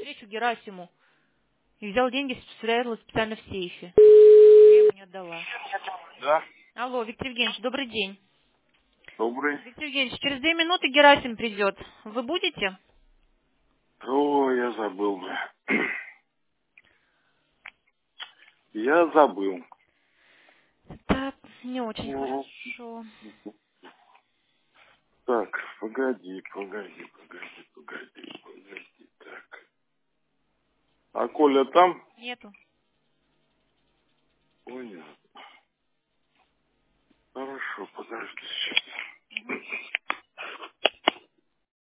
навстречу Герасиму. И взял деньги, спрятал специально в сейфе. Я ему не отдала. Да, Алло, Виктор Евгеньевич, добрый день. добрый. Виктор Евгеньевич, через 2 минуты Герасим придет. Вы будете? О, я забыл бы. Я забыл. Это не очень Ну, хорошо. так, погоди. Так. А Коля там? Нету. Понятно. Хорошо, подожди сейчас.